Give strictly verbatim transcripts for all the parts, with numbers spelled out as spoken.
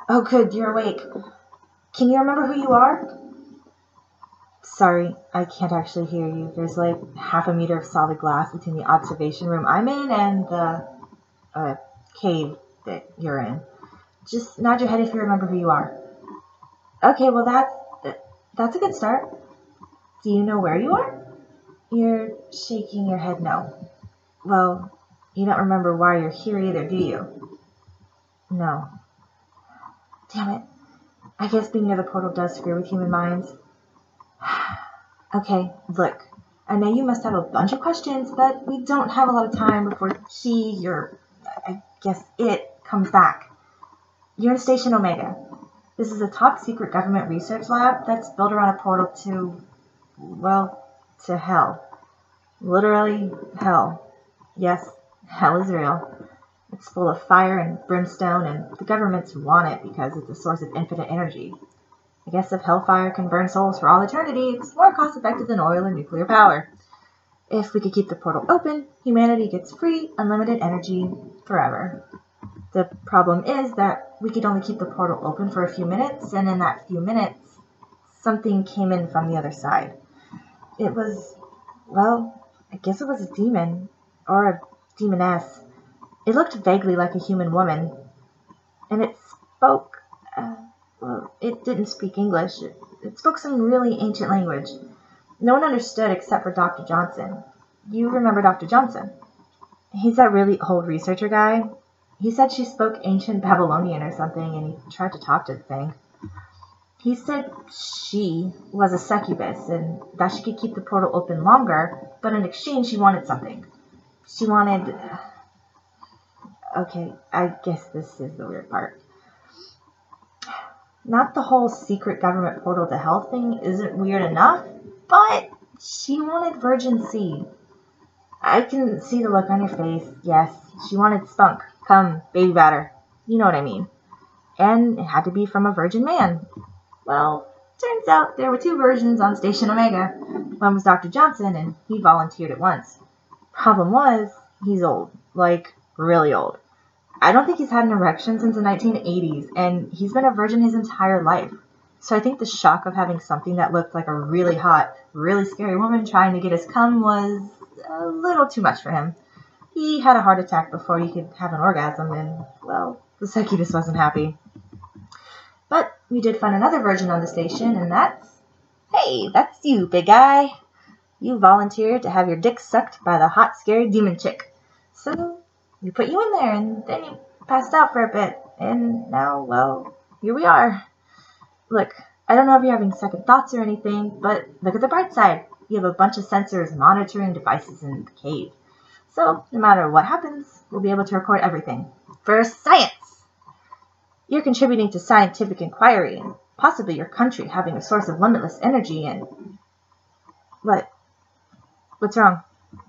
Oh, good, you're awake. Can you remember who you are? Sorry, I can't actually hear you. There's like half a meter of solid glass between the observation room I'm in and the uh, cave that you're in. Just nod your head if you remember who you are. Okay, well that's, that's a good start. Do you know where you are? You're shaking your head no. Well, you don't remember why you're here either, do you? No. Damn it. I guess being near the portal does screw with human minds. Okay, look. I know you must have a bunch of questions, but we don't have a lot of time before she, your, I guess it, comes back. You're in Station Omega. This is a top secret government research lab that's built around a portal to, well, to hell. Literally hell. Yes, hell is real. It's full of fire and brimstone, and the governments want it because it's a source of infinite energy. I guess if hellfire can burn souls for all eternity, it's more cost-effective than oil and nuclear power. If we could keep the portal open, humanity gets free, unlimited energy forever. The problem is that we could only keep the portal open for a few minutes, and in that few minutes, something came in from the other side. It was, well, I guess it was a demon, or a demoness. It looked vaguely like a human woman, and it spoke, uh, well, it didn't speak English. It, it spoke some really ancient language. No one understood except for Doctor Johnson. You remember Doctor Johnson? He's that really old researcher guy. He said she spoke ancient Babylonian or something, and he tried to talk to the thing. He said she was a succubus, and that she could keep the portal open longer, but in exchange she wanted something. She wanted... Okay, I guess this is the weird part. Not the whole secret government portal to hell thing isn't weird enough, but she wanted virgin seed. I can see the look on your face. Yes, she wanted spunk, cum, baby batter. You know what I mean. And it had to be from a virgin man. Well, turns out there were two versions on Station Omega. One was Doctor Johnson, and he volunteered at once. Problem was, he's old. Like, really old. I don't think he's had an erection since the nineteen eighties, and he's been a virgin his entire life. So I think the shock of having something that looked like a really hot, really scary woman trying to get his cum was a little too much for him. He had a heart attack before he could have an orgasm, and, well, the succubus wasn't happy. But we did find another virgin on the station, and that's... Hey, that's you, big guy. You volunteered to have your dick sucked by the hot, scary demon chick. So we put you in there, and then you passed out for a bit, and now, well, here we are. Look, I don't know if you're having second thoughts or anything, but look at the bright side. You have a bunch of sensors monitoring devices in the cave. So, no matter what happens, we'll be able to record everything. For science! You're contributing to scientific inquiry, and possibly your country having a source of limitless energy, and... What? What's wrong?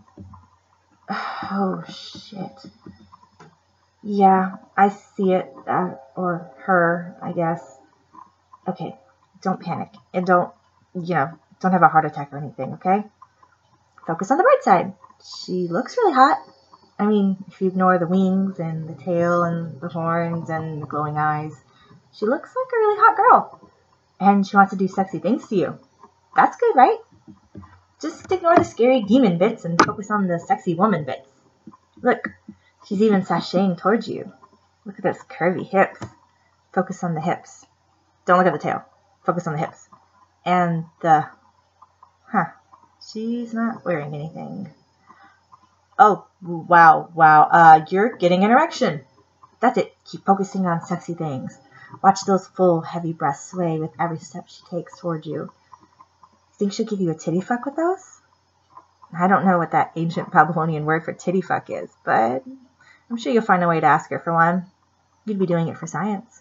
Oh, shit. Yeah, I see it. Uh, or her, I guess. Okay, don't panic. And don't, you know, don't have a heart attack or anything, okay? Focus on the bright side. She looks really hot. I mean, if you ignore the wings and the tail and the horns and the glowing eyes, she looks like a really hot girl. And she wants to do sexy things to you. That's good, right? Just ignore the scary demon bits and focus on the sexy woman bits. Look, she's even sashaying towards you. Look at those curvy hips. Focus on the hips. Don't look at the tail. Focus on the hips. And the... Huh. She's not wearing anything. Oh, wow, wow. Uh, you're getting an erection. That's it. Keep focusing on sexy things. Watch those full, heavy breasts sway with every step she takes towards you. Think she'll give you a titty fuck with those? I don't know what that ancient Babylonian word for titty fuck is, but I'm sure you'll find a way to ask her for one. You'd be doing it for science.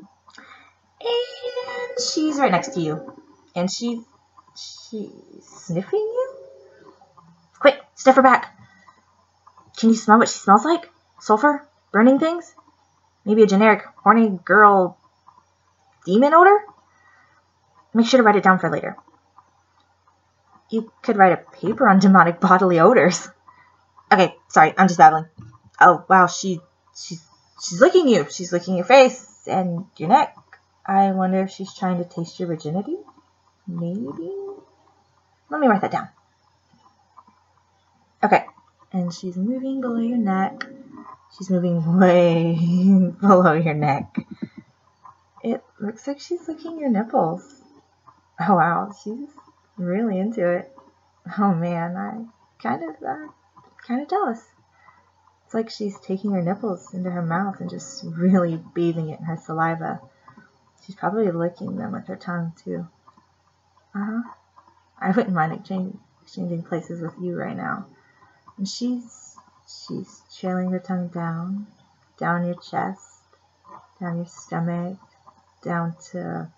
And she's right next to you. And she... she's sniffing you? Quick, sniff her back. Can you smell what she smells like? Sulfur? Burning things? Maybe a generic horny girl demon odor? Make sure to write it down for later. You could write a paper on demonic bodily odors. Okay, sorry, I'm just babbling. Oh, wow, she, she's, she's licking you. She's licking your face and your neck. I wonder if she's trying to taste your virginity? Maybe? Let me write that down. Okay. And she's moving below your neck. She's moving way below your neck. It looks like she's licking your nipples. Oh wow, she's really into it. Oh man, I kind of, uh, kind of jealous. It's like she's taking her nipples into her mouth and just really bathing it in her saliva. She's probably licking them with her tongue too. Uh-huh. I wouldn't mind exchange, exchanging places with you right now. And she's, she's trailing her tongue down, down your chest, down your stomach, down to,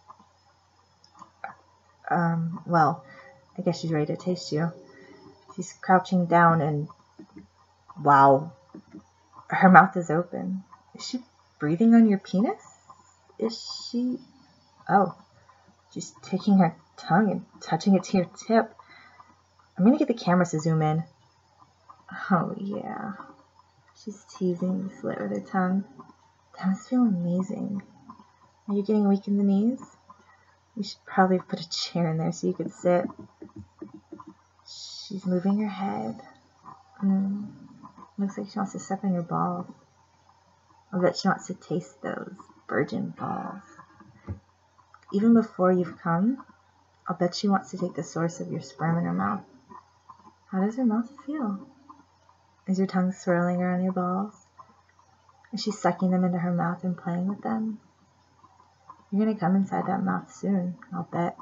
um, well, I guess she's ready to taste you. She's crouching down and, wow, her mouth is open. Is she breathing on your penis? Is she, oh, she's taking her tongue and touching it to your tip. I'm gonna get the cameras to zoom in. Oh yeah, she's teasing the slit with her tongue. That must feel amazing. Are you getting weak in the knees? We should probably put a chair in there so you could sit. She's moving her head. Mm. Looks like she wants to step on your balls. I bet she wants to taste those virgin balls. Even before you've come, I'll bet she wants to take the source of your sperm in her mouth. How does her mouth feel? Is your tongue swirling around your balls? Is she sucking them into her mouth and playing with them? You're gonna come inside that mouth soon, I'll bet.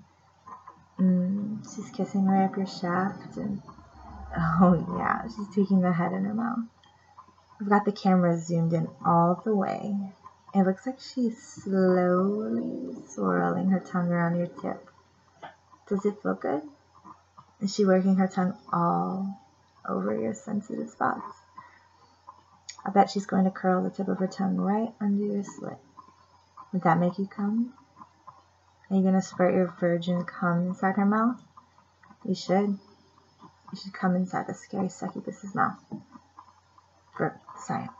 Mm, she's kissing right up your shaft and, oh yeah, she's taking the head in her mouth. I've got the camera zoomed in all the way. It looks like she's slowly swirling her tongue around your tip. Does it feel good? Is she working her tongue all over your sensitive spots? I bet she's going to curl the tip of her tongue right under your slit. Would that make you come? Are you going to spurt your virgin cum inside her mouth? You should. You should come inside the scary succubus's mouth. For science.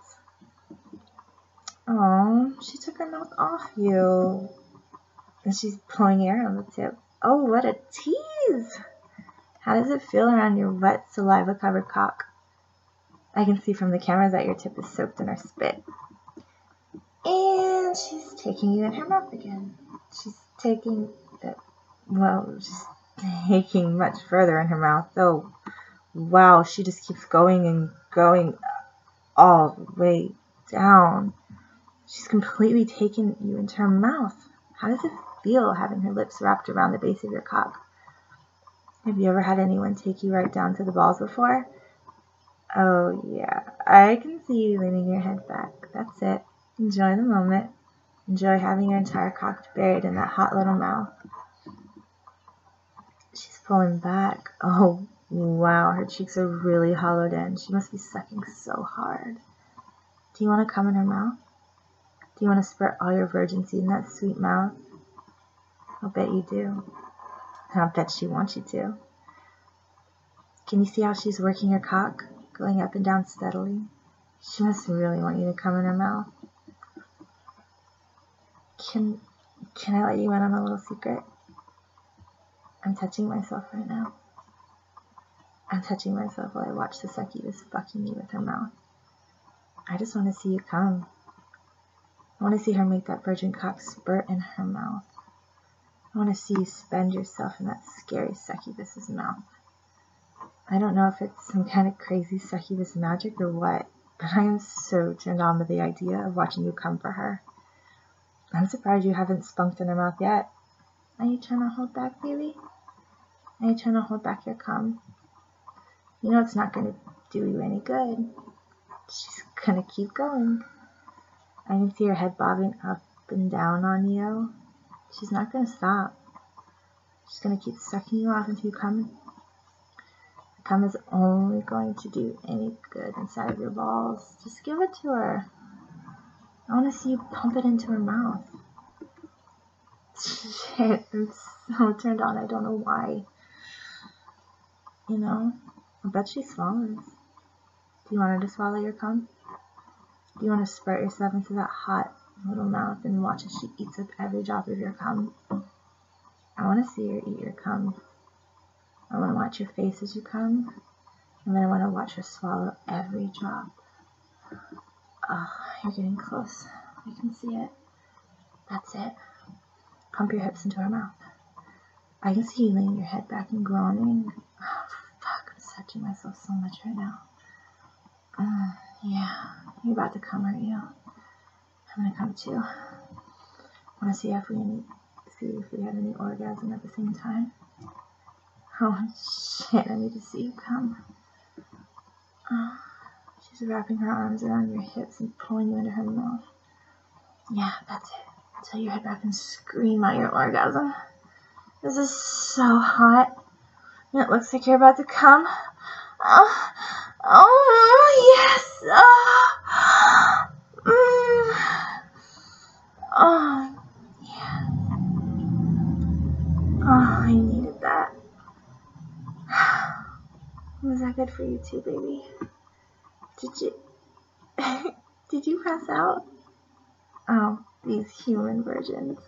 Oh, she took her mouth off you. And she's pulling air on the tip. Oh, what a tease! How does it feel around your wet, saliva-covered cock? I can see from the cameras that your tip is soaked in her spit. And she's taking you in her mouth again. She's taking, the, well, she's taking much further in her mouth. Oh, wow, she just keeps going and going all the way down. She's completely taken you into her mouth. How does it feel having her lips wrapped around the base of your cock? Have you ever had anyone take you right down to the balls before? Oh yeah, I can see you leaning your head back. That's it. Enjoy the moment. Enjoy having your entire cock buried in that hot little mouth. She's pulling back. Oh wow, her cheeks are really hollowed in. She must be sucking so hard. Do you want to come in her mouth? Do you want to spurt all your virgin seed in that sweet mouth? I'll bet you do. I'll bet she wants you to. Can you see how she's working her cock, going up and down steadily? She must really want you to come in her mouth. Can, can I let you in on a little secret? I'm touching myself right now. I'm touching myself while I watch the succubus fucking you with her mouth. I just want to see you come. I want to see her make that virgin cock spurt in her mouth. I want to see you spend yourself in that scary succubus's mouth. I don't know if it's some kind of crazy succubus magic or what, but I am so turned on by the idea of watching you come for her. I'm surprised you haven't spunked in her mouth yet. Are you trying to hold back, baby? Are you trying to hold back your cum? You know it's not going to do you any good. She's going to keep going. I can see her head bobbing up and down on you. She's not going to stop. She's going to keep sucking you off until you come. The cum is only going to do any good inside of your balls. Just give it to her. I want to see you pump it into her mouth. Shit, I'm so turned on. I don't know why. You know, I bet she swallows. Do you want her to swallow your cum? Do you want to spurt yourself into that hot, little mouth and watch as she eats up every drop of your cum. I want to see her eat your cum. I want to watch your face as you cum. And then I want to watch her swallow every drop. Oh, you're getting close. I can see it. That's it. Pump your hips into her mouth. I can see you laying your head back and groaning. Oh, fuck. I'm touching myself so much right now. Uh, yeah. You're about to come, aren't you? I'm going to come too. I want to see if we, any, see if we have any orgasm at the same time. Oh, shit. I need to see you come. Oh, she's wrapping her arms around your hips and pulling you into her mouth. Yeah, that's it. Tell your head back and scream out your orgasm. This is so hot. And it looks like you're about to come. Oh, oh yes. Oh, mm. Oh, yeah. Oh, I needed that. Was that good for you too, baby? Did you, did you pass out? Oh, these human virgins.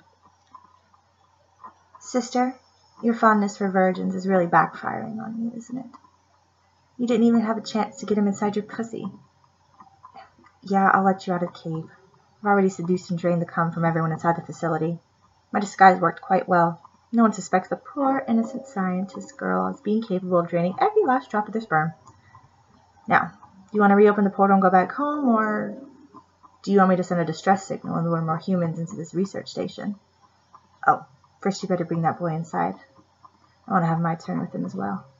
Sister, your fondness for virgins is really backfiring on you, isn't it? You didn't even have a chance to get him inside your pussy. Yeah, I'll let you out of the cave. I've already seduced and drained the cum from everyone inside the facility. My disguise worked quite well. No one suspects the poor, innocent scientist girl as being capable of draining every last drop of their sperm. Now, do you want to reopen the portal and go back home, or do you want me to send a distress signal and lure more humans into this research station? Oh, first you better bring that boy inside. I want to have my turn with him as well.